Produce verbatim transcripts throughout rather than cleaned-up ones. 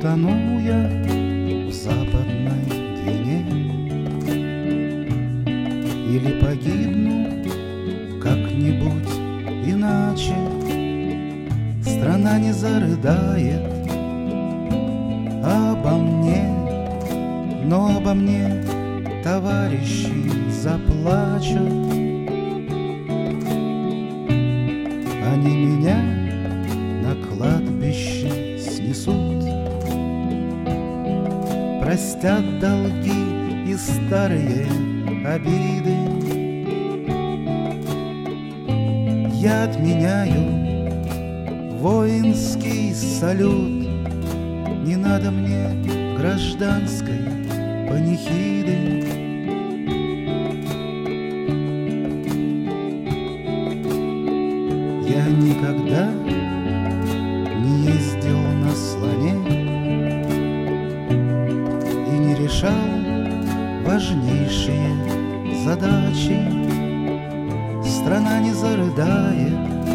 утону я в западной Двине или погибну как-нибудь иначе, страна не зарыдает обо мне, но обо мне товарищи заплачут. Они меня на кладбище снесут, простят долги и старые обиды. Я отменяю воинский салют, не надо мне гражданской панихиды. Я никогда не ездил на слоне и не решал важнейшие задачи. Страна не зарыдает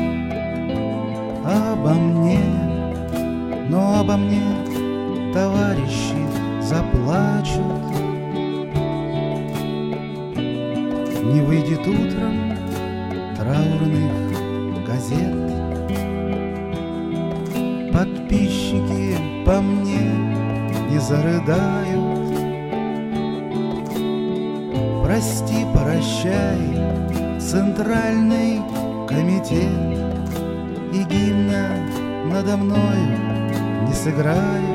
обо мне, но обо мне товарищи заплачут. Не выйдет утром траурных газет, подписчики по мне не зарыдают. Прости, прощай, Центральный комитет, и гимна надо мною не сыграют.